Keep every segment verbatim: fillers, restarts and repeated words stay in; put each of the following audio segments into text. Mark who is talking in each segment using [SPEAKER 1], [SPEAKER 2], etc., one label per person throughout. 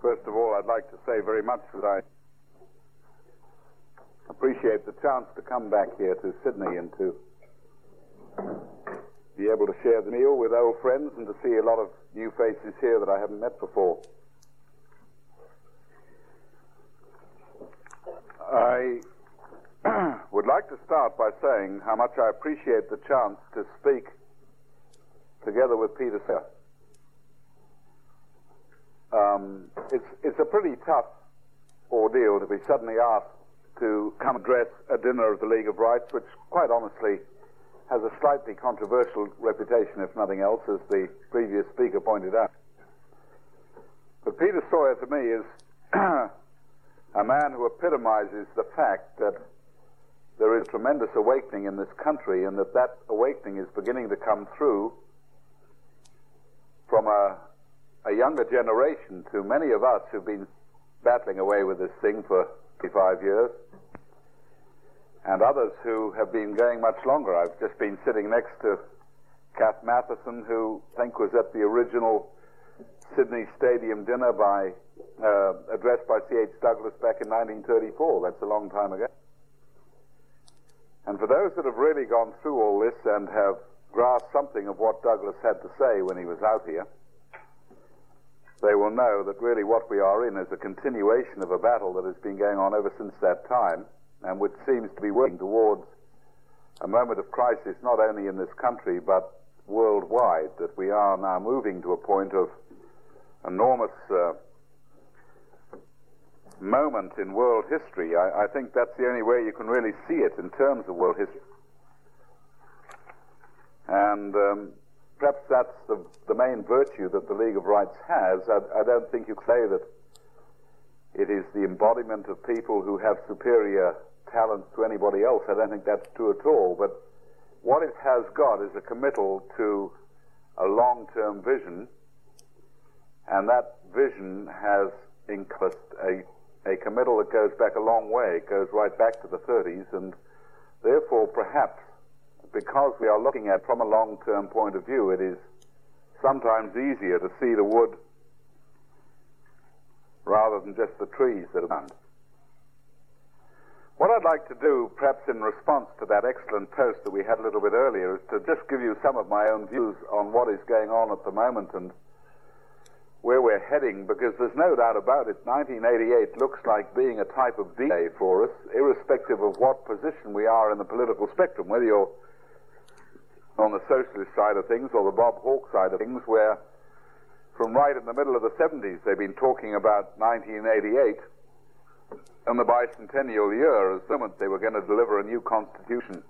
[SPEAKER 1] First of all, I'd like to say very much that I appreciate the chance to come back here to Sydney and to be able to share the meal with old friends and to see a lot of new faces here that I haven't met before. I would like to start by saying how much I appreciate the chance to speak together with Peter Sir. Um, it's, it's a pretty tough ordeal to be suddenly asked to come address a dinner of the League of Rights, which quite honestly has a slightly controversial reputation, if nothing else, as the previous speaker pointed out. But Peter Sawyer, to me, is a man who epitomizes the fact that there is tremendous awakening in this country, and that that awakening is beginning to come through from a, a younger generation to many of us who've been battling away with this thing for fifty-five years, and others who have been going much longer. I've just been sitting next to Kath Matheson, who I think was at the original Sydney Stadium dinner by uh, addressed by C H Douglas back in nineteen thirty-four. That's a long time ago. And for those that have really gone through all this and have grasped something of what Douglas had to say when he was out here, they will know that really what we are in is a continuation of a battle that has been going on ever since that time, and which seems to be working towards a moment of crisis not only in this country but worldwide, that we are now moving to a point of enormous uh, moment in world history. I, I think that's the only way you can really see it in terms of world history. And um, perhaps that's the, the main virtue that the League of Rights has. I, I don't think you can say that it is the embodiment of people who have superior talents to anybody else. I don't think that's true at all. But what it has got is a committal to a long-term vision, and that vision has encompassed a, a committal that goes back a long way. It goes right back to the thirties, and therefore perhaps because we are looking at from a long-term point of view, it is sometimes easier to see the wood rather than just the trees that are around. What I'd like to do, perhaps in response to that excellent post that we had a little bit earlier, is to just give you some of my own views on what is going on at the moment and where we're heading, because there's no doubt about it, nineteen eighty-eight looks like being a type of D-Day for us, irrespective of what position we are in the political spectrum, whether you're on the socialist side of things or the Bob Hawke side of things, where from right in the middle of the seventies they've been talking about nineteen eighty-eight and the bicentennial year as the moment they were going to deliver a new constitution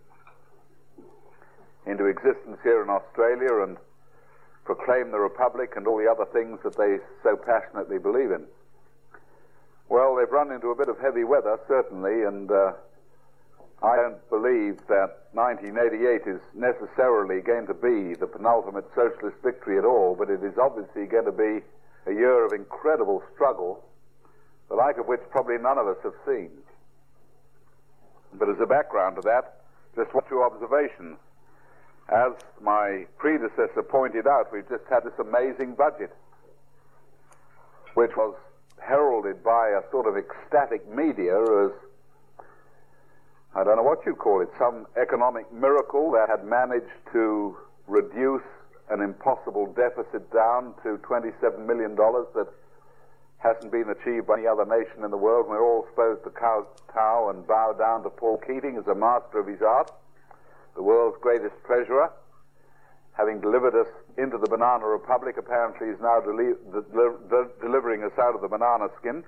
[SPEAKER 1] into existence here in Australia and proclaim the Republic and all the other things that they so passionately believe in. Well, they've run into a bit of heavy weather, certainly, and uh, I don't believe that nineteen eighty-eight is necessarily going to be the penultimate socialist victory at all, but it is obviously going to be a year of incredible struggle, the like of which probably none of us have seen. But as a background to that, just one or two observations. As my predecessor pointed out, we've just had this amazing budget, which was heralded by a sort of ecstatic media as, I don't know what you call it, some economic miracle that had managed to reduce an impossible deficit down to twenty-seven million dollars that hasn't been achieved by any other nation in the world. We're all supposed to kowtow and bow down to Paul Keating as a master of his art, the world's greatest treasurer. Having delivered us into the banana republic, apparently is now deli de de delivering us out of the banana skin.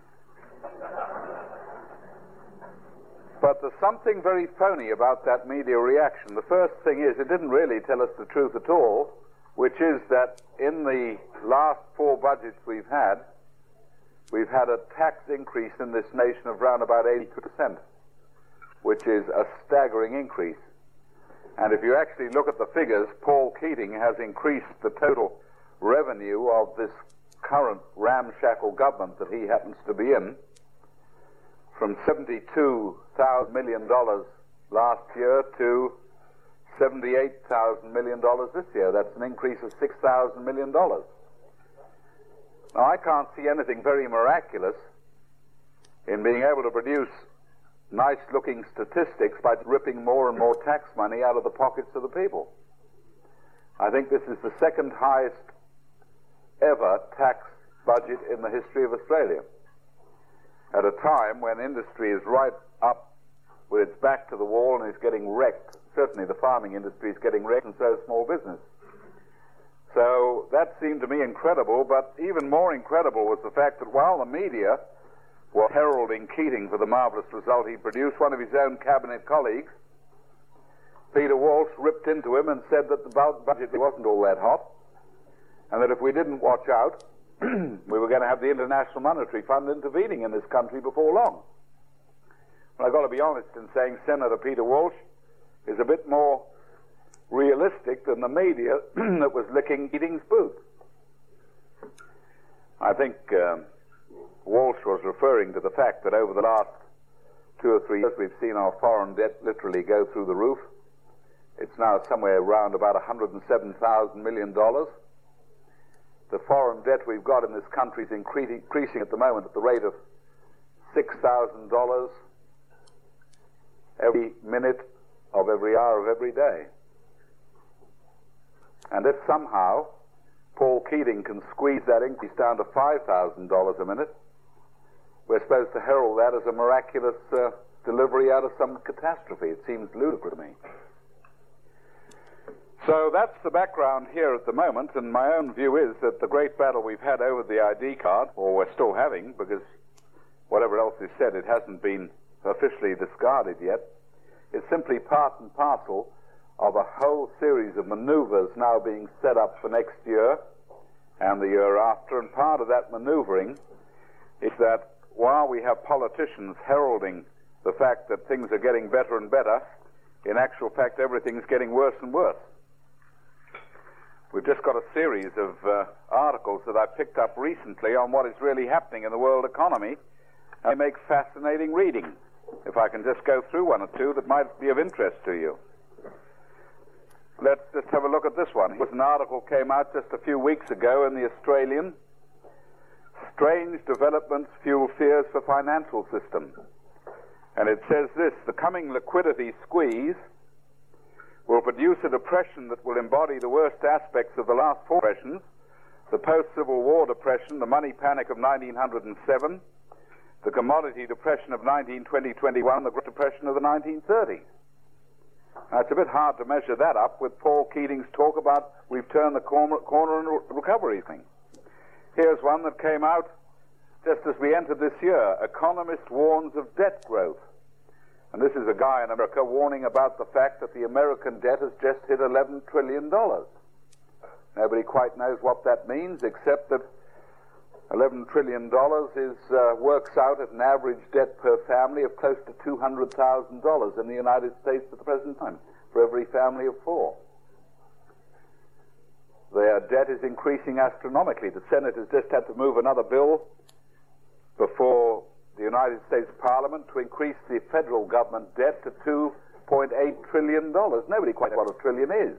[SPEAKER 1] But there's something very phony about that media reaction. The first thing is, it didn't really tell us the truth at all, which is that in the last four budgets we've had, we've had a tax increase in this nation of around about eighty percent, which is a staggering increase. And if you actually look at the figures, Paul Keating has increased the total revenue of this current ramshackle government that he happens to be in from seventy-two thousand million dollars last year to seventy-eight thousand million dollars this year. That's an increase of six thousand million dollars. Now, I can't see anything very miraculous in being able to produce nice-looking statistics by ripping more and more tax money out of the pockets of the people. I think this is the second highest ever tax budget in the history of Australia, at a time when industry is right up with its back to the wall and is getting wrecked. Certainly the farming industry is getting wrecked, and so is small business. So that seemed to me incredible, but even more incredible was the fact that while the media were heralding Keating for the marvelous result he produced, one of his own cabinet colleagues, Peter Walsh, ripped into him and said that the budget wasn't all that hot, and that if we didn't watch out, we were going to have the International Monetary Fund intervening in this country before long. Well, I've got to be honest in saying Senator Peter Walsh is a bit more realistic than the media that was licking Keating's boot. I think um, Walsh was referring to the fact that over the last two or three years we've seen our foreign debt literally go through the roof. It's now somewhere around about one hundred seven thousand million dollars. The foreign debt we've got in this country is increasing at the moment at the rate of six thousand dollars every minute of every hour of every day. And if somehow Paul Keating can squeeze that increase down to five thousand dollars a minute, we're supposed to herald that as a miraculous uh, delivery out of some catastrophe. It seems ludicrous to me. So that's the background here at the moment, and my own view is that the great battle we've had over the I D card, or we're still having, because whatever else is said, it hasn't been officially discarded yet, is simply part and parcel of a whole series of maneuvers now being set up for next year and the year after. And part of that maneuvering is that while we have politicians heralding the fact that things are getting better and better, in actual fact everything's getting worse and worse. We've just got a series of uh, articles that I picked up recently on what is really happening in the world economy, and they make fascinating reading. If I can just go through one or two that might be of interest to you. Let's just have a look at this one. Here's an article came out just a few weeks ago in the Australian. Strange developments fuel fears for financial system. And it says this: the coming liquidity squeeze will produce a depression that will embody the worst aspects of the last four depressions: the post-Civil War depression, the money panic of nineteen oh seven, the commodity depression of nineteen twenty twenty-one, the Great Depression of the nineteen thirties. Now, it's a bit hard to measure that up with Paul Keating's talk about we've turned the corner, corner in the recovery thing. Here's one that came out just as we entered this year. Economist warns of debt growth. And this is a guy in America warning about the fact that the American debt has just hit eleven trillion dollars. Nobody quite knows what that means, except that eleven trillion dollars is, uh, works out at an average debt per family of close to two hundred thousand dollars in the United States at the present time, for every family of four. Their debt is increasing astronomically. The Senate has just had to move another bill before the United States Parliament to increase the federal government debt to two point eight trillion dollars. Nobody quite knows what a trillion is.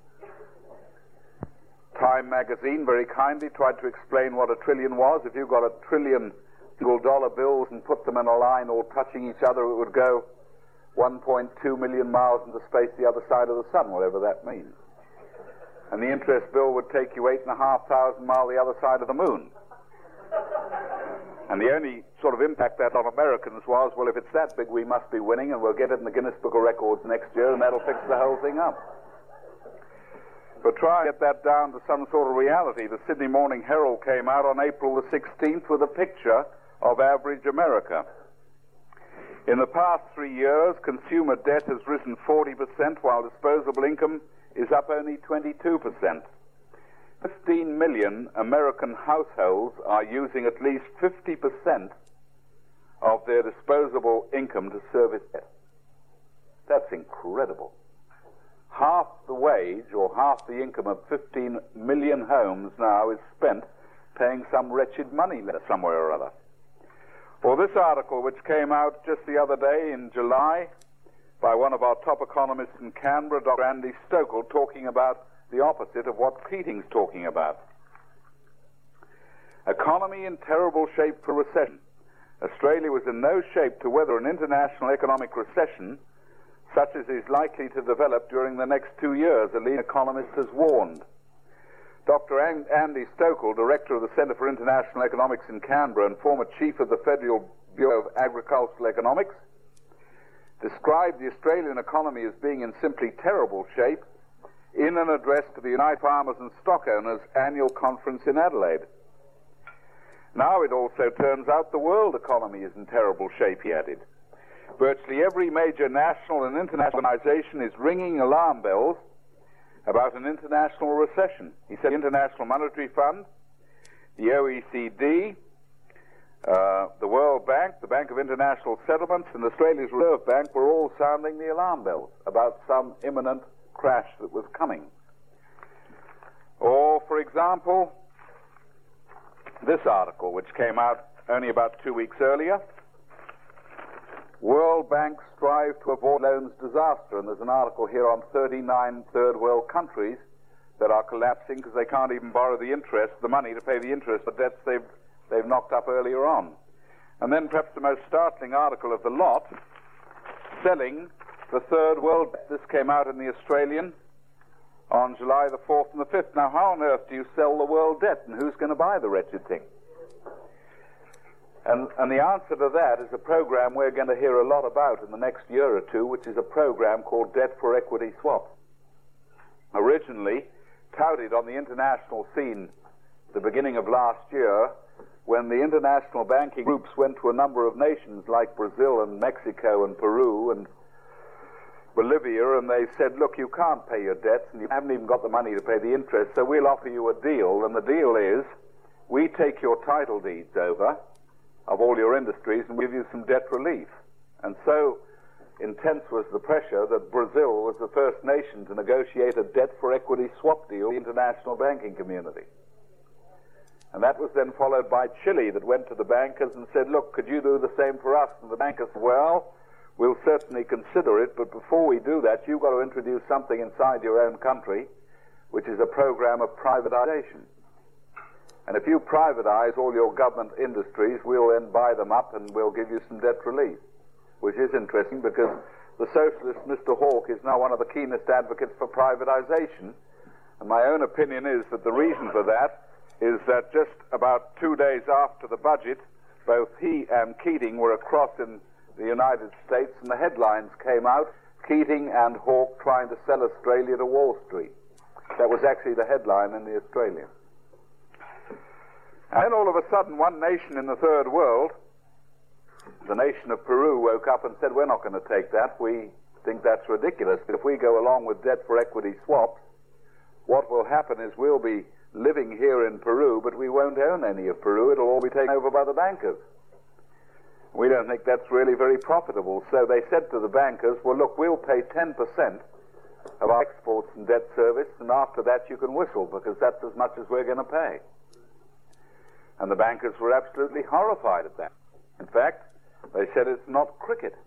[SPEAKER 1] Time magazine very kindly tried to explain what a trillion was. If you got a trillion single dollar bills and put them in a line all touching each other, it would go one point two million miles into space the other side of the sun, whatever that means. And the interest bill would take you eight and a half thousand miles the other side of the moon. And the only sort of impact that on Americans was, well, if it's that big, we must be winning, and we'll get it in the Guinness Book of Records next year, and that'll fix the whole thing up. But try and get that down to some sort of reality. The Sydney Morning Herald came out on April the sixteenth with a picture of average America. In the past three years, consumer debt has risen forty percent, while disposable income is up only twenty-two percent. fifteen million American households are using at least fifty percent of their disposable income to service debt. That's incredible. Half the wage or half the income of fifteen million homes now is spent paying some wretched money lender somewhere or other. Well, this article, which came out just the other day in July by one of our top economists in Canberra, Doctor Andy Stokel, talking about the opposite of what Keating's talking about. Economy in terrible shape for recession. Australia was in no shape to weather an international economic recession such as is likely to develop during the next two years, a leading economist has warned. Doctor Andy Stokel, director of the Centre for International Economics in Canberra and former chief of the Federal Bureau of Agricultural Economics, described the Australian economy as being in simply terrible shape in an address to the United Farmers and Stock Owners annual conference in Adelaide. Now it also turns out the world economy is in terrible shape, he added. Virtually every major national and international organization is ringing alarm bells about an international recession. He said the International Monetary Fund, the O E C D, uh, the World Bank, the Bank of International Settlements, and Australia's Reserve Bank were all sounding the alarm bells about some imminent crash that was coming. Or, for example, this article, which came out only about two weeks earlier, World Bank strive to avoid loans disaster, and there's an article here on thirty-nine third world countries that are collapsing because they can't even borrow the interest, the money to pay the interest for debts they've, they've knocked up earlier on. And then perhaps the most startling article of the lot, selling the third world debt. This came out in the Australian on July the fourth and the fifth. Now, how on earth do you sell the world debt, and who's going to buy the wretched thing? And, and the answer to that is a program we're going to hear a lot about in the next year or two, which is a program called Debt for Equity Swap. Originally touted on the international scene at the beginning of last year, when the international banking groups went to a number of nations like Brazil and Mexico and Peru and Bolivia, and they said, look, you can't pay your debts and you haven't even got the money to pay the interest, so we'll offer you a deal, and the deal is we take your title deeds over of all your industries and give you some debt relief. And so intense was the pressure that Brazil was the first nation to negotiate a debt for equity swap deal with the international banking community. And that was then followed by Chile, that went to the bankers and said, look, could you do the same for us? And the bankers said, well, we'll certainly consider it, but before we do that, you've got to introduce something inside your own country, which is a program of privatization. And if you privatize all your government industries, we'll then buy them up and we'll give you some debt relief, which is interesting because the socialist Mister Hawke is now one of the keenest advocates for privatization. And my own opinion is that the reason for that is that just about two days after the budget, both he and Keating were across in the United States, and the headlines came out, Keating and Hawke trying to sell Australia to Wall Street. That was actually the headline in the Australian. And then all of a sudden, one nation in the third world, the nation of Peru, woke up and said, we're not going to take that. We think that's ridiculous. If we go along with debt for equity swaps, what will happen is we'll be living here in Peru, but we won't own any of Peru. It'll all be taken over by the bankers. We don't think that's really very profitable. So they said to the bankers, well, look, we'll pay ten percent of our exports and debt service, and after that you can whistle, because that's as much as we're going to pay. And the bankers were absolutely horrified at that. In fact, they said it's not cricket.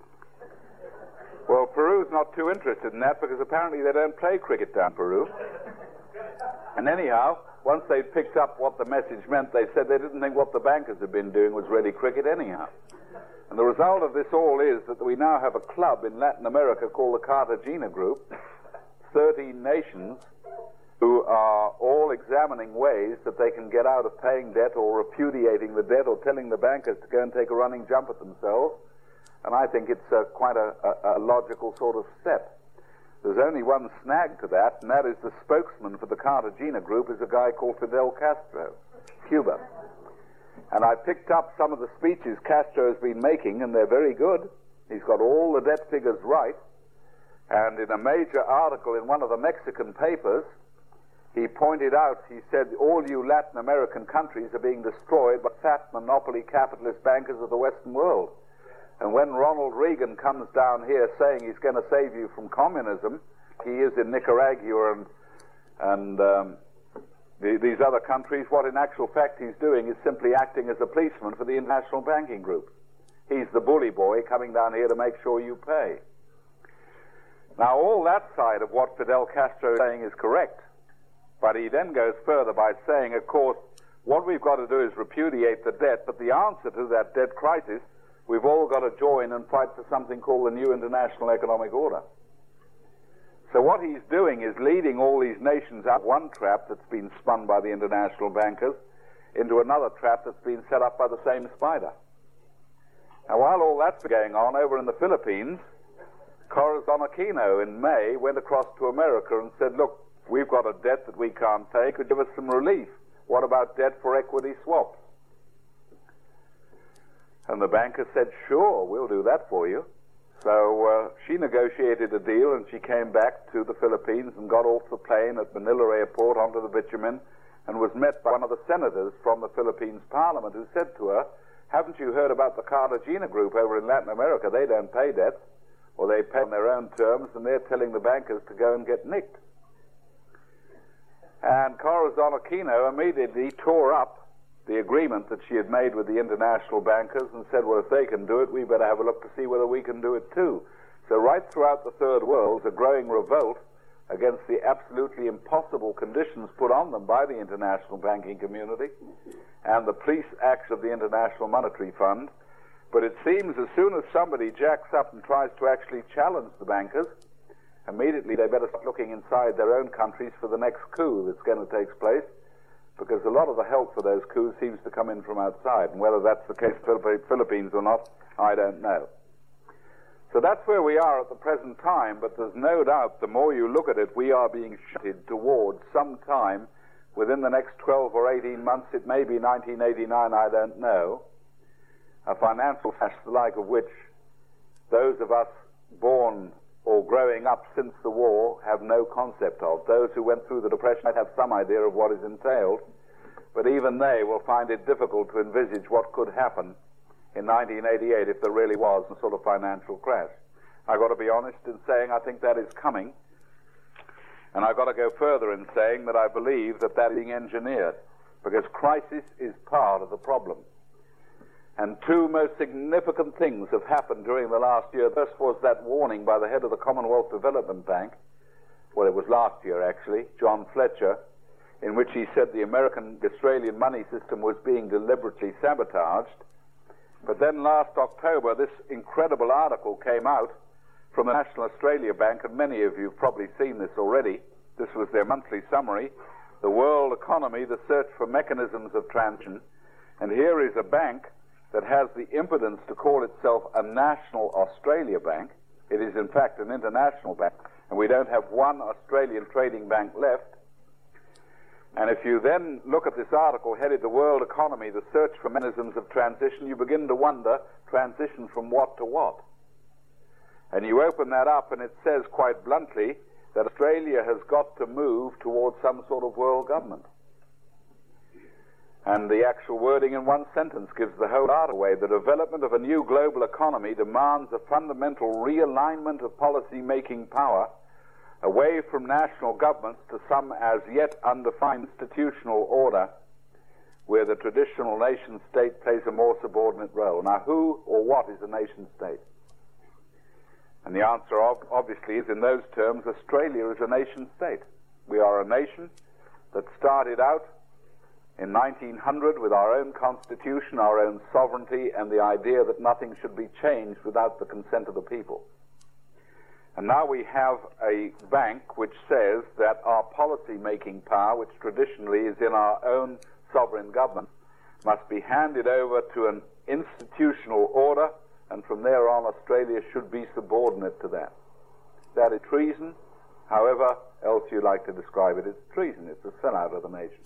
[SPEAKER 1] Well, Peru's not too interested in that because apparently they don't play cricket down Peru. And anyhow, once they'd picked up what the message meant, they said they didn't think what the bankers had been doing was really cricket anyhow. And the result of this all is that we now have a club in Latin America called the Cartagena Group, thirteen nations, who are all examining ways that they can get out of paying debt or repudiating the debt or telling the bankers to go and take a running jump at themselves. And I think it's uh, quite a, a, a logical sort of step. There's only one snag to that, and that is the spokesman for the Cartagena Group is a guy called Fidel Castro, Cuba. And I picked up some of the speeches Castro has been making, and they're very good. He's got all the debt figures right. And in a major article in one of the Mexican papers, he pointed out, he said, all you Latin American countries are being destroyed by fat monopoly capitalist bankers of the Western world. And when Ronald Reagan comes down here saying he's going to save you from communism, he is in Nicaragua and, and um, the, these other countries, what in actual fact he's doing is simply acting as a policeman for the international banking group. He's the bully boy coming down here to make sure you pay. Now, all that side of what Fidel Castro is saying is correct. But he then goes further by saying, of course, what we've got to do is repudiate the debt, but the answer to that debt crisis, we've all got to join and fight for something called the new international economic order. So what he's doing is leading all these nations out of one trap that's been spun by the international bankers into another trap that's been set up by the same spider. Now, while all that's going on over in the Philippines, Corazon Aquino in May went across to America and said, look, we've got a debt that we can't pay. Could you give us some relief? What about debt for equity swaps? And the banker said, sure, we'll do that for you. So uh, she negotiated a deal, and she came back to the Philippines and got off the plane at Manila Airport onto the bitumen and was met by one of the senators from the Philippines Parliament who said to her, haven't you heard about the Cartagena Group over in Latin America? They don't pay debts, or they pay on their own terms, and they're telling the bankers to go and get nicked. And Corazon Aquino immediately tore up the agreement that she had made with the international bankers and said, well, if they can do it, we better have a look to see whether we can do it too. So right throughout the third world, a growing revolt against the absolutely impossible conditions put on them by the international banking community and the police acts of the International Monetary Fund. But it seems as soon as somebody jacks up and tries to actually challenge the bankers, immediately they better start looking inside their own countries for the next coup that's going to take place, because a lot of the help for those coups seems to come in from outside, and whether that's the case for the Philippines or not, I don't know. So that's where we are at the present time, but there's no doubt the more you look at it, we are being shifted towards some time within the next twelve or eighteen months, it may be nineteen eighty-nine, I don't know, a financial crash the like of which those of us born or growing up since the war have no concept of. Those who went through the Depression might have some idea of what is entailed, but even they will find it difficult to envisage what could happen in nineteen eighty-eight if there really was a sort of financial crash. I've got to be honest in saying I think that is coming, and I've got to go further in saying that I believe that that is being engineered, because crisis is part of the problem. And two most significant things have happened during the last year. First was that warning by the head of the Commonwealth Development Bank, well, it was last year actually, John Fletcher, in which he said the American-Australian money system was being deliberately sabotaged. But then last October, this incredible article came out from the National Australia Bank, and many of you have probably seen this already. This was their monthly summary, The World Economy, the Search for Mechanisms of Transition. And here is a bank that has the impudence to call itself a National Australia Bank. It is in fact an international bank, and we don't have one Australian trading bank left. And if you then look at this article headed The World Economy, the Search for Mechanisms of Transition, you begin to wonder, transition from what to what? And you open that up and it says quite bluntly that Australia has got to move towards some sort of world government. And the actual wording in one sentence gives the whole art away. The development of a new global economy demands a fundamental realignment of policy-making power away from national governments to some as yet undefined institutional order where the traditional nation-state plays a more subordinate role. Now, who or what is a nation-state? And the answer ob- obviously is, in those terms, Australia is a nation-state. We are a nation that started out in nineteen hundred with our own constitution, our own sovereignty, and the idea that nothing should be changed without the consent of the people. And now we have a bank which says that our policy-making power, which traditionally is in our own sovereign government, must be handed over to an institutional order, and from there on Australia should be subordinate to that. That is treason. However else you like to describe it, it's treason. It's a sellout of the nation.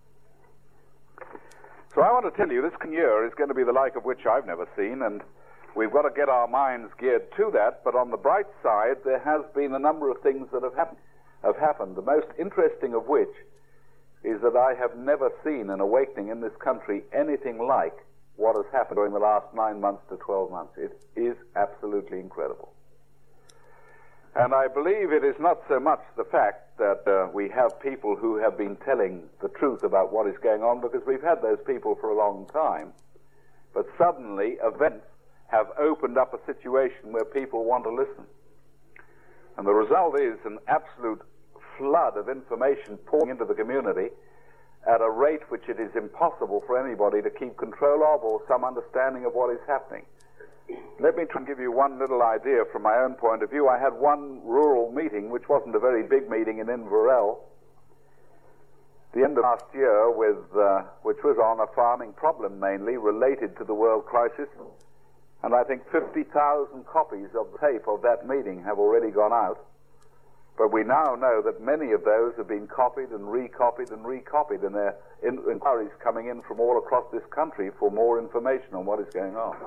[SPEAKER 1] So I want to tell you, this year is going to be the like of which I've never seen, and we've got to get our minds geared to that. But on the bright side, there has been a number of things that have happened. Have happened. The most interesting of which is that I have never seen an awakening in this country anything like what has happened during the last nine months to twelve months. It is absolutely incredible. And I believe it is not so much the fact that uh, we have people who have been telling the truth about what is going on, because we've had those people for a long time, but suddenly events have opened up a situation where people want to listen. And the result is an absolute flood of information pouring into the community, at a rate which it is impossible for anybody to keep control of or some understanding of what is happening. Let me try and give you one little idea from my own point of view. I had one rural meeting, which wasn't a very big meeting, in Inverell, the end of last year, with uh, which was on a farming problem mainly related to the world crisis. And I think fifty thousand copies of the tape of that meeting have already gone out. But we now know that many of those have been copied and recopied and recopied, and there are in- inquiries coming in from all across this country for more information on what is going on.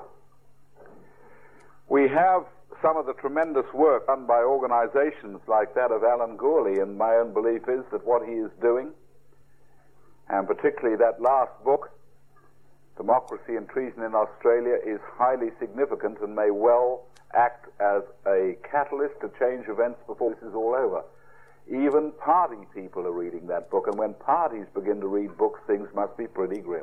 [SPEAKER 1] We have some of the tremendous work done by organizations like that of Alan Gourley, and my own belief is that what he is doing, and particularly that last book, Democracy and Treason in Australia, is highly significant and may well act as a catalyst to change events before this is all over. Even party people are reading that book, and when parties begin to read books, things must be pretty grim.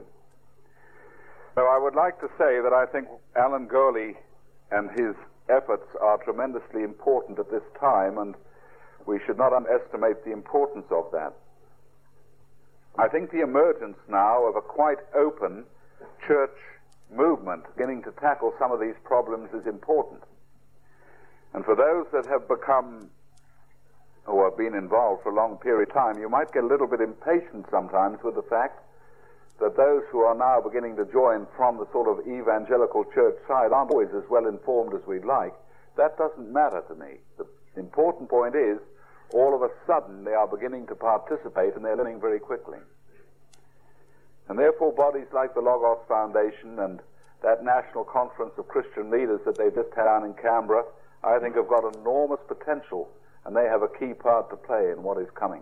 [SPEAKER 1] So I would like to say that I think Alan Gourley and his efforts are tremendously important at this time, and we should not underestimate the importance of that. I think the emergence now of a quite open church movement beginning to tackle some of these problems is important. And for those that have become, or have been involved for a long period of time, you might get a little bit impatient sometimes with the fact that those who are now beginning to join from the sort of evangelical church side aren't always as well informed as we'd like. That doesn't matter to me. The important point is, all of a sudden they are beginning to participate, and they're learning very quickly. And therefore bodies like the Logos Foundation and that National Conference of Christian Leaders that they've just had down in Canberra, I think have got enormous potential, and they have a key part to play in what is coming.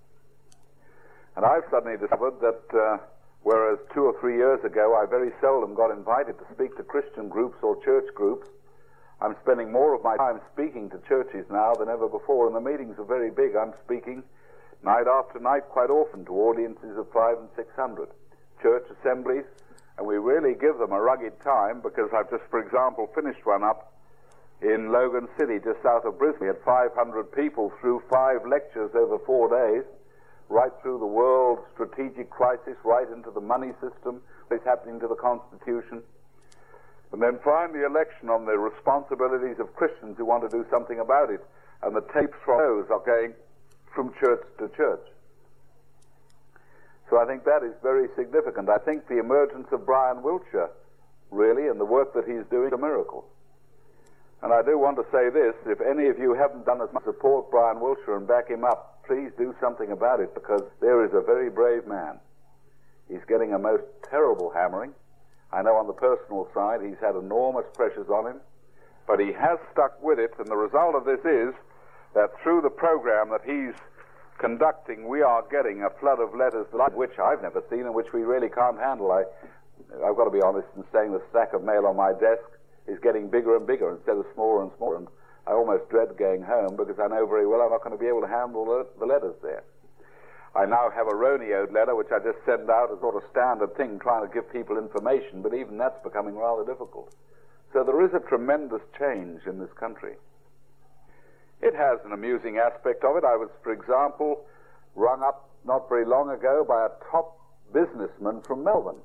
[SPEAKER 1] And I've suddenly discovered that uh, whereas two or three years ago I very seldom got invited to speak to Christian groups or church groups, I'm spending more of my time speaking to churches now than ever before, and the meetings are very big. I'm speaking night after night quite often to audiences of five and six hundred. Church assemblies, and we really give them a rugged time, because I've just, for example, finished one up in Logan City, just south of Brisbane. We had five hundred people through five lectures over four days, right through the world strategic crisis, right into the money system, what's happening to the Constitution, and then finally election on the responsibilities of Christians who want to do something about it, and the tapes from those are going from church to church. So I think that is very significant. I think the emergence of Brian Wiltshire, really, and the work that he's doing, is a miracle. And I do want to say this: if any of you haven't done as much to support Brian Wiltshire and back him up, please do something about it, because there is a very brave man. He's getting a most terrible hammering. I know on the personal side he's had enormous pressures on him, but he has stuck with it, and the result of this is that through the program that he's conducting, we are getting a flood of letters, like which I've never seen and which we really can't handle. I, I've got to be honest in saying the stack of mail on my desk is getting bigger and bigger instead of smaller and smaller, and I almost dread going home, because I know very well I'm not going to be able to handle the, the letters there. I now have a Roneoed letter, which I just send out as sort of standard thing, trying to give people information, but even that's becoming rather difficult. So there is a tremendous change in this country. It has an amusing aspect of it. I was, for example, rung up not very long ago by a top businessman from Melbourne,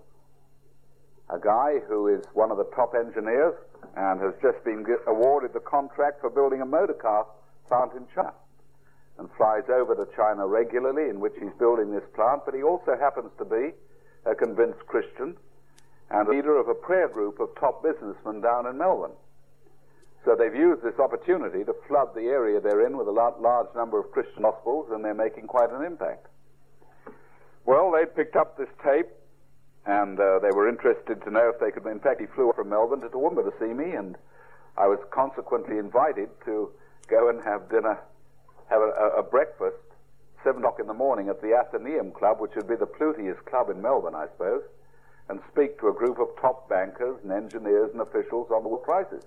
[SPEAKER 1] a guy who is one of the top engineers and has just been awarded the contract for building a motor car plant in China, and flies over to China regularly, in which he's building this plant. But he also happens to be a convinced Christian and leader of a prayer group of top businessmen down in Melbourne. So they've used this opportunity to flood the area they're in with a large number of Christian gospels, and they're making quite an impact. Well, they picked up this tape, and uh, they were interested to know if they could. In fact, he flew from Melbourne to Toowoomba to see me, and I was consequently invited to go and have dinner, have a, a, a breakfast, seven o'clock in the morning at the Athenaeum Club, which would be the plutiest club in Melbourne, I suppose, and speak to a group of top bankers and engineers and officials on the world crisis.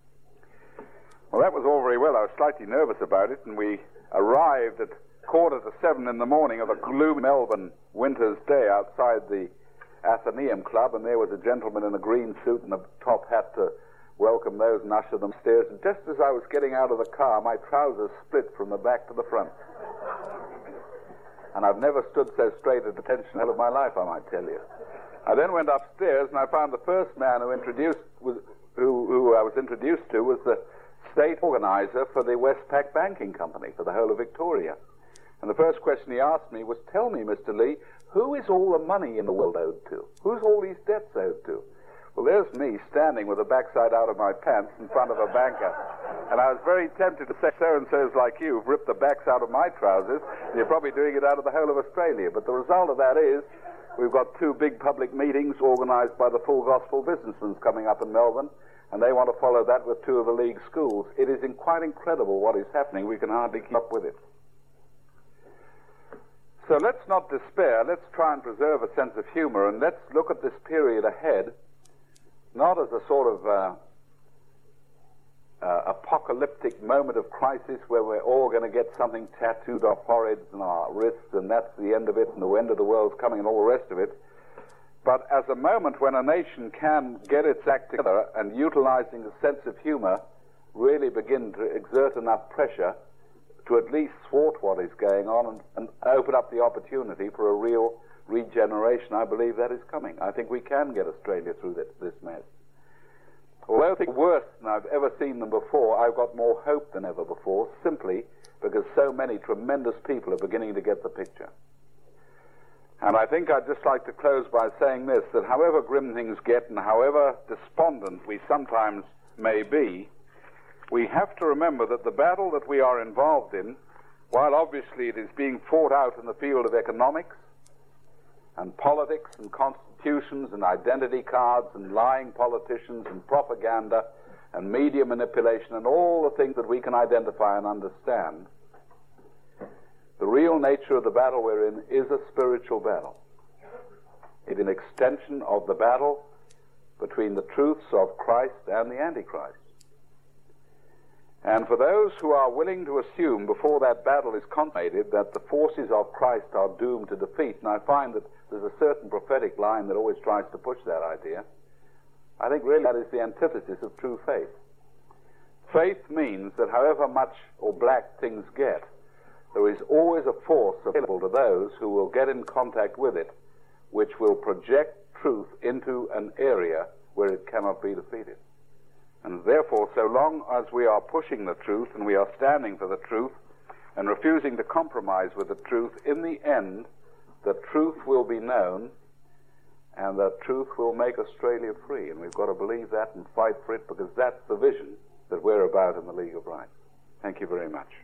[SPEAKER 1] Well, that was all very well. I was slightly nervous about it, and we arrived at quarter to seven in the morning of a gloomy Melbourne winter's day outside the Athenaeum Club, and there was a gentleman in a green suit and a top hat to welcome those and usher them upstairs. And just as I was getting out of the car, my trousers split from the back to the front. and I've never stood so straight at attention all of my life, I might tell you. I then went upstairs, and I found the first man who introduced was, who, who I was introduced to was the state organizer for the Westpac Banking Company for the whole of Victoria. And the first question he asked me was, tell me, Mister Lee, who is all the money in the world owed to? Who's all these debts owed to? Well, there's me standing with the backside out of my pants in front of a banker. And I was very tempted to say, so-and-so's like you have ripped the backs out of my trousers, and you're probably doing it out of the whole of Australia. But the result of that is we've got two big public meetings organized by the Full Gospel Businessmen coming up in Melbourne, and they want to follow that with two of the league schools. It is in quite incredible what is happening. We can hardly keep up with it. So let's not despair. Let's try and preserve a sense of humor, and let's look at this period ahead not as a sort of uh, uh, apocalyptic moment of crisis where we're all going to get something tattooed off foreheads and our wrists, and that's the end of it, and the end of the world's coming, and all the rest of it, but as a moment when a nation can get its act together and, utilizing a sense of humor, really begin to exert enough pressure to at least thwart what is going on and, and open up the opportunity for a real regeneration. I believe that is coming. I think we can get Australia through this, this mess. Although things are worse than I've ever seen them before, I've got more hope than ever before, simply because so many tremendous people are beginning to get the picture. And I think I'd just like to close by saying this, that however grim things get and however despondent we sometimes may be, we have to remember that the battle that we are involved in, while obviously it is being fought out in the field of economics and politics and constitutions and identity cards and lying politicians and propaganda and media manipulation and all the things that we can identify and understand, the real nature of the battle we're in is a spiritual battle. It is an extension of the battle between the truths of Christ and the Antichrist. And for those who are willing to assume before that battle is consummated that the forces of Christ are doomed to defeat, and I find that there's a certain prophetic line that always tries to push that idea, I think really that is the antithesis of true faith. Faith means that however much or black things get, there is always a force available to those who will get in contact with it, which will project truth into an area where it cannot be defeated. And therefore, so long as we are pushing the truth and we are standing for the truth and refusing to compromise with the truth, in the end, the truth will be known and the truth will make Australia free. And we've got to believe that and fight for it, because that's the vision that we're about in the League of Rights. Thank you very much.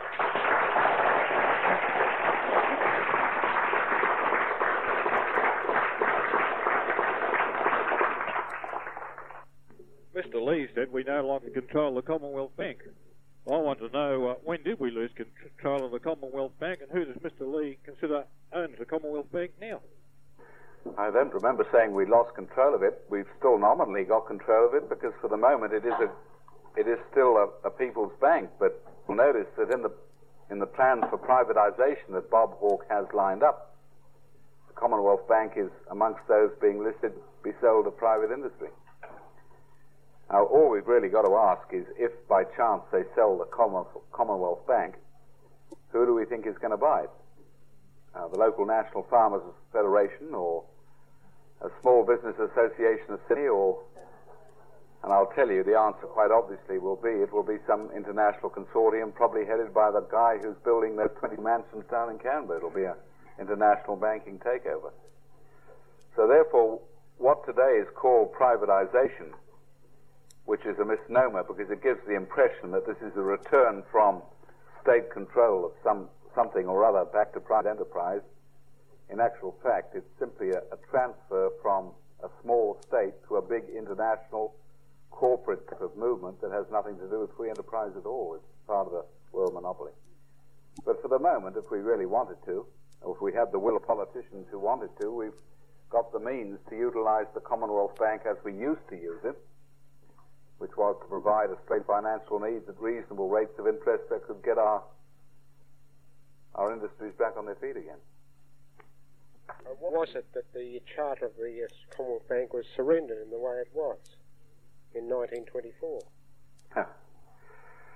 [SPEAKER 2] Mister Lee said we no longer control the Commonwealth Bank. I want to know, uh, when did we lose control of the Commonwealth Bank, and who does Mister Lee consider owns the Commonwealth Bank now?
[SPEAKER 1] I don't remember saying we lost control of it. We've still nominally got control of it, because for the moment it is a, it is still a, a people's bank. But you'll notice that in the in the plans for privatization that Bob Hawke has lined up, the Commonwealth Bank is amongst those being listed to be sold to private industry. Now, all we've really got to ask is, if by chance they sell the Commonwealth Bank, who do we think is going to buy it? Uh, the local National Farmers Federation, or a small business association of Sydney, or, and I'll tell you, the answer quite obviously will be, it will be some international consortium, probably headed by the guy who's building those twenty mansions down in Canberra. It'll be an international banking takeover. So therefore, what today is called privatization, which is a misnomer because it gives the impression that this is a return from state control of some something or other back to private enterprise. In actual fact, it's simply a, a transfer from a small state to a big international corporate type of movement that has nothing to do with free enterprise at all. It's part of the world monopoly. But for the moment, if we really wanted to, or if we had the will of politicians who wanted to, we've got the means to utilize the Commonwealth Bank as we used to use it, which was to provide Australian financial needs at reasonable rates of interest that could get our our industries back on their feet again.
[SPEAKER 3] Uh, what was it that the charter of the uh, Commonwealth Bank was surrendered in the way it was in nineteen twenty-four?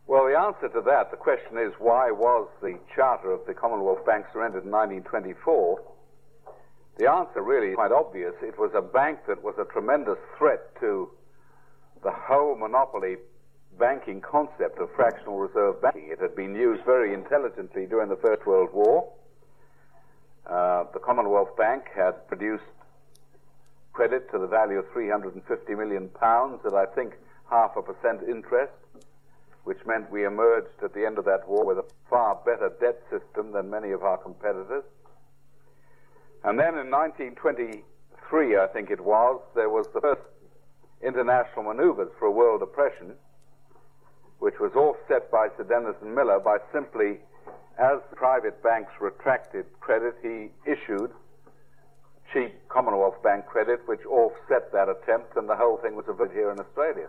[SPEAKER 1] Well, the answer to that, the question is, why was the charter of the Commonwealth Bank surrendered in nineteen twenty-four? The answer really is quite obvious. It was a bank that was a tremendous threat to the whole monopoly banking concept of fractional reserve banking. It had been used very intelligently during the First World War. Uh, the Commonwealth Bank had produced credit to the value of three hundred fifty million pounds at, I think, half a percent interest, which meant we emerged at the end of that war with a far better debt system than many of our competitors. And then in nineteen twenty-three, I think it was, there was the first international maneuvers for a world depression, which was offset by Sir Dennis and Miller by simply, as private banks retracted credit, he issued cheap Commonwealth Bank credit, which offset that attempt, and the whole thing was averted here in Australia.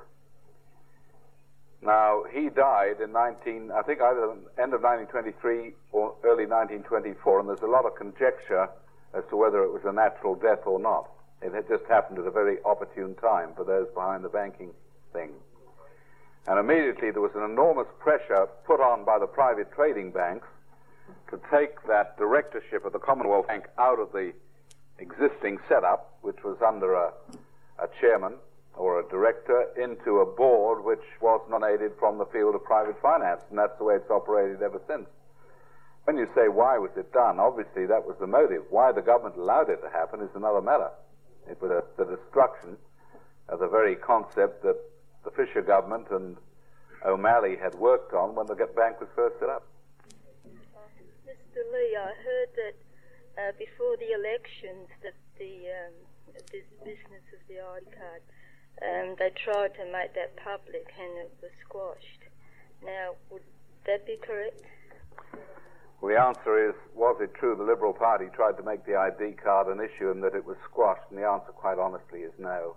[SPEAKER 1] Now, he died in nineteen, I think either end of nineteen twenty-three or early nineteen twenty-four, and there's a lot of conjecture as to whether it was a natural death or not. It had just happened at a very opportune time for those behind the banking thing. And immediately there was an enormous pressure put on by the private trading banks to take that directorship of the Commonwealth Bank out of the existing setup, which was under a, a chairman or a director, into a board which was nominated from the field of private finance, and that's the way it's operated ever since. When you say why was it done, obviously that was the motive. Why the government allowed it to happen is another matter. It was a, the destruction of the very concept that the Fisher government and O'Malley had worked on when the bank was first set up.
[SPEAKER 4] Uh, Mister Lee, I heard that uh, before the elections that the um, this business of the I D card, um, they tried to make that public and it was squashed. Now, would that be correct?
[SPEAKER 1] Well, the answer is, was it true the Liberal Party tried to make the I D card an issue and that it was squashed? And the answer, quite honestly, is no.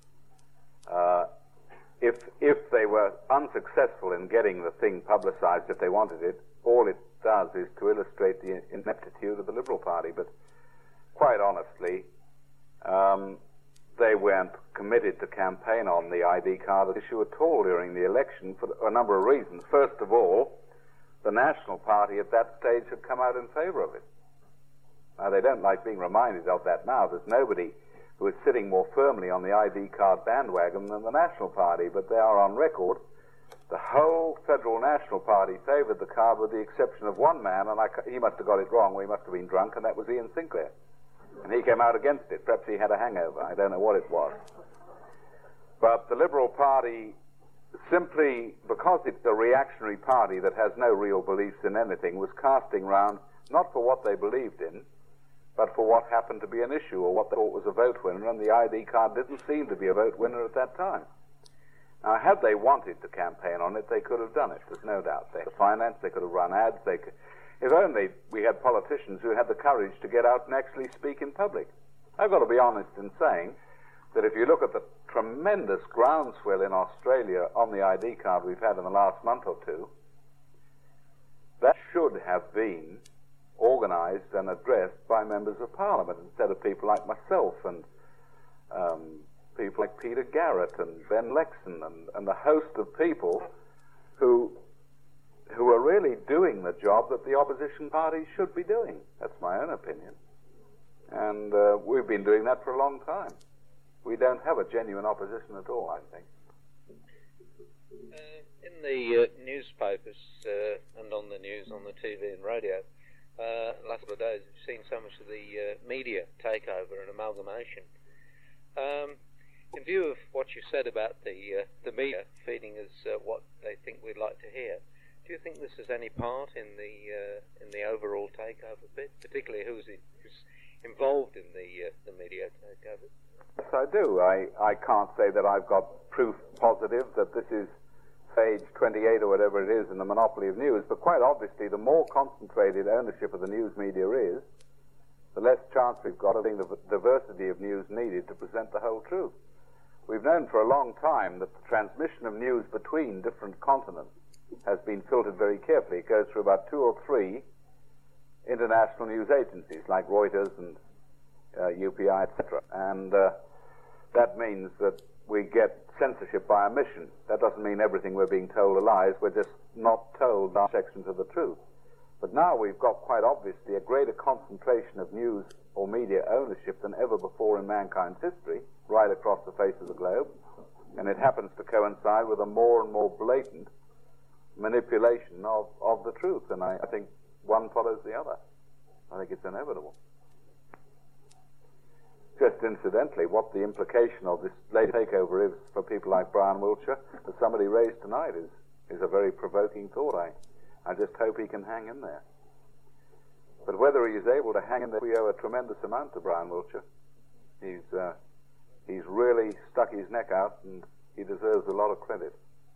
[SPEAKER 1] Uh, if if they were unsuccessful in getting the thing publicized, if they wanted it, all it does is to illustrate the ineptitude of the Liberal Party. But quite honestly, um, they weren't committed to campaign on the I D card issue at all during the election for a number of reasons. First of all, the National Party at that stage had come out in favor of it. Now, they don't like being reminded of that now. There's nobody who is sitting more firmly on the I D card bandwagon than the National Party, but they are on record. The whole Federal National Party favoured the card with the exception of one man, and I, he must have got it wrong, or he must have been drunk, and that was Ian Sinclair. And he came out against it. Perhaps he had a hangover. I don't know what it was. But the Liberal Party, simply because it's a reactionary party that has no real beliefs in anything, was casting round not for what they believed in, but for what happened to be an issue or what they thought was a vote winner, and the I D card didn't seem to be a vote winner at that time. Now, had they wanted to campaign on it, they could have done it, there's no doubt. They could finance, they could have run ads, they could... If only we had politicians who had the courage to get out and actually speak in public. I've got to be honest in saying that if you look at the tremendous groundswell in Australia on the I D card we've had in the last month or two, that should have been organised and addressed by members of Parliament instead of people like myself and um, people like Peter Garrett and Ben Lexon and, and the host of people who who are really doing the job that the opposition parties should be doing. That's my own opinion. And uh, we've been doing that for a long time. We don't have a genuine opposition at all, I think.
[SPEAKER 5] Uh, in the uh, newspapers uh, and on the news, on the T V and radio, uh, last couple of days, we've seen so much of the uh, media takeover and amalgamation. Um, in view of what you said about the uh, the media feeding us uh, what they think we'd like to hear, do you think this has any part in the uh, in the overall takeover bit, particularly who's, who's involved in the uh, the media takeover?
[SPEAKER 1] Yes, I do. I, I can't say that I've got proof positive that this is page twenty-eight or whatever it is in the monopoly of news, but quite obviously the more concentrated ownership of the news media is, the less chance we've got of having the diversity of news needed to present the whole truth. We've known for a long time that the transmission of news between different continents has been filtered very carefully. It goes through about two or three international news agencies like Reuters and uh, U P I, et cetera. And uh, that means that we get censorship by omission. That doesn't mean everything we're being told are lies. We're just not told large sections of the truth. But now we've got quite obviously a greater concentration of news or media ownership than ever before in mankind's history, right across the face of the globe, and it happens to coincide with a more and more blatant manipulation of, of the truth, and I, I think one follows the other. I think it's inevitable. Just incidentally, what the implication of this late takeover is for people like Brian Wiltshire, that somebody raised tonight, is, is a very provoking thought. I, I just hope he can hang in there. But whether he is able to hang in there, we owe a tremendous amount to Brian Wiltshire. He's, uh, he's really stuck his neck out, and he deserves a lot of credit.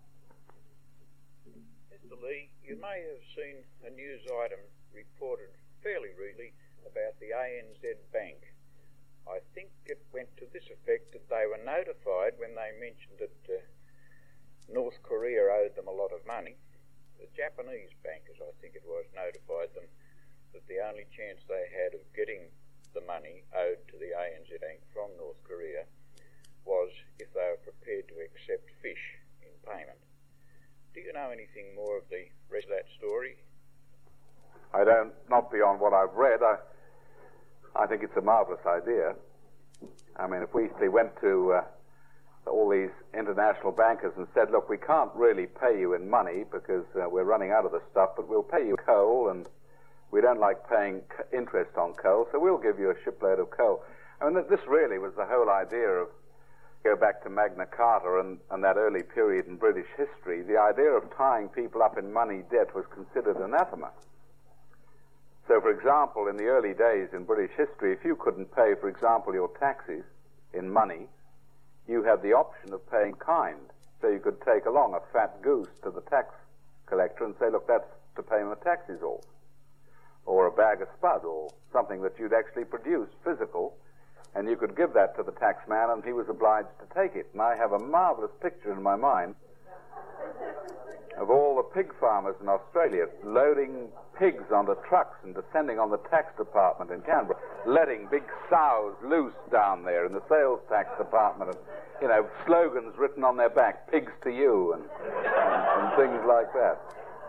[SPEAKER 6] Mister Lee, you may have seen a news item reported fairly recently about the A N Z Bank. I think it went to this effect that they were notified when they mentioned that uh, North Korea owed them a lot of money. The Japanese bankers, I think it was, notified them that the only chance they had of getting the money owed to the A N Z Bank from North Korea was if they were prepared to accept fish in payment. Do you know anything more of the rest of that story?
[SPEAKER 1] I don't, not beyond what I've read. I, I think it's a marvelous idea. I mean, if we went to uh, all these international bankers and said, look, we can't really pay you in money because uh, we're running out of the stuff, but we'll pay you coal, and we don't like paying interest on coal, so we'll give you a shipload of coal. I mean, this really was the whole idea of, go back to Magna Carta and, and that early period in British history, the idea of tying people up in money debt was considered anathema. So, for example, in the early days in British history, if you couldn't pay, for example, your taxes in money, you had the option of paying kind. So you could take along a fat goose to the tax collector and say, look, that's to pay my taxes off. Or a bag of spud, or something that you'd actually produce, physical, and you could give that to the tax man, and he was obliged to take it. And I have a marvelous picture in my mind of all the pig farmers in Australia loading pigs onto trucks and descending on the tax department in Canberra, letting big sows loose down there in the sales tax department, and, you know, slogans written on their back, pigs to you, and, and, and things like that.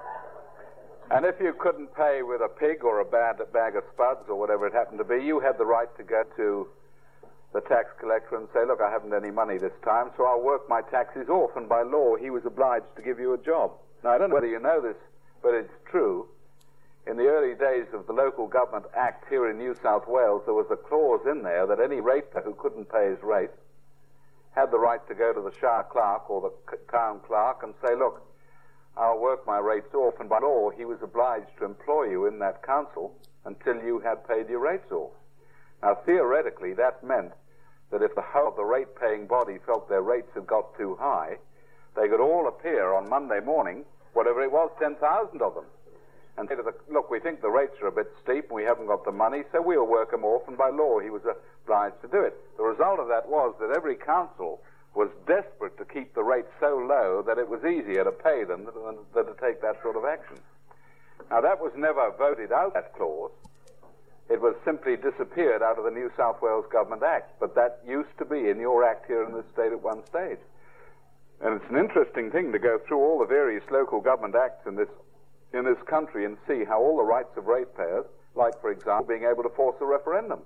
[SPEAKER 1] And if you couldn't pay with a pig or a bad, bag of spuds or whatever it happened to be, you had the right to go to the tax collector and say, look, I haven't any money this time, so I'll work my taxes off. And by law, he was obliged to give you a job. Now, I don't know whether you know this, but it's true. In the early days of the Local Government Act here in New South Wales, there was a clause in there that any ratepayer who couldn't pay his rate had the right to go to the shire clerk or the town clerk and say, look, I'll work my rates off. And by law, he was obliged to employ you in that council until you had paid your rates off. Now, theoretically, that meant that if the whole of the rate-paying body felt their rates had got too high, they could all appear on Monday morning, whatever it was, ten thousand of them, and say to the, look, we think the rates are a bit steep and we haven't got the money, so we'll work them off, and by law he was obliged to do it. The result of that was that every council was desperate to keep the rates so low that it was easier to pay them than, than to take that sort of action. Now, that was never voted out, that clause. It was simply disappeared out of the New South Wales Government Act, but that used to be in your act here in this state at one stage. And it's an interesting thing to go through all the various local government acts in this in this country and see how all the rights of ratepayers, like, for example, being able to force a referendum.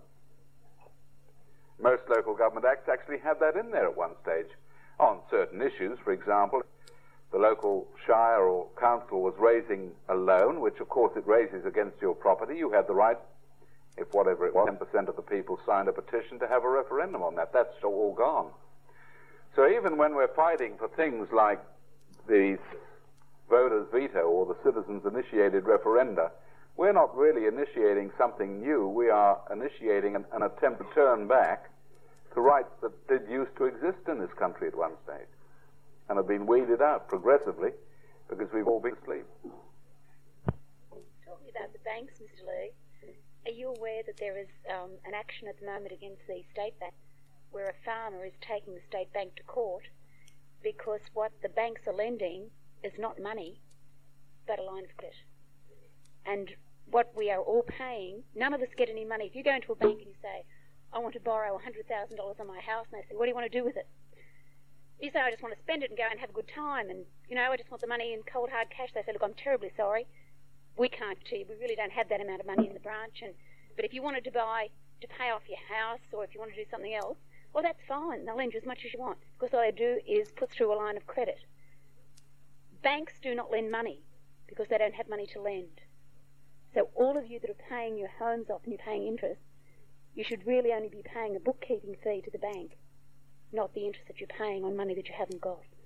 [SPEAKER 1] Most local government acts actually had that in there at one stage. On certain issues, for example, the local shire or council was raising a loan, which of course it raises against your property, you had the right, if whatever it was, ten percent of the people signed a petition to have a referendum on that. That's all gone. So even when we're fighting for things like the voters' veto or the citizens-initiated referenda, we're not really initiating something new. We are initiating an, an attempt to turn back to rights that did used to exist in this country at one stage and have been weeded out progressively because we've all been asleep.
[SPEAKER 7] Talking about the banks, Mister Lee, are you aware that there is um, an action at the moment against the State Bank where a farmer is taking the State Bank to court because what the banks are lending is not money, but a line of credit. And what we are all paying, none of us get any money. If you go into a bank and you say, I want to borrow one hundred thousand dollars on my house, and they say, what do you want to do with it? You say, I just want to spend it and go and have a good time, and, you know, I just want the money in cold, hard cash. They say, look, I'm terribly sorry. We can't achieve. We really don't have that amount of money in the branch. And But if you wanted to buy, to pay off your house, or if you want to do something else, well, that's fine. They'll lend you as much as you want, because all they do is put through a line of credit. Banks do not lend money because they don't have money to lend. So all of you that are paying your homes off and you're paying interest, you should really only be paying a bookkeeping fee to the bank, not the interest that you're paying on money that you haven't got.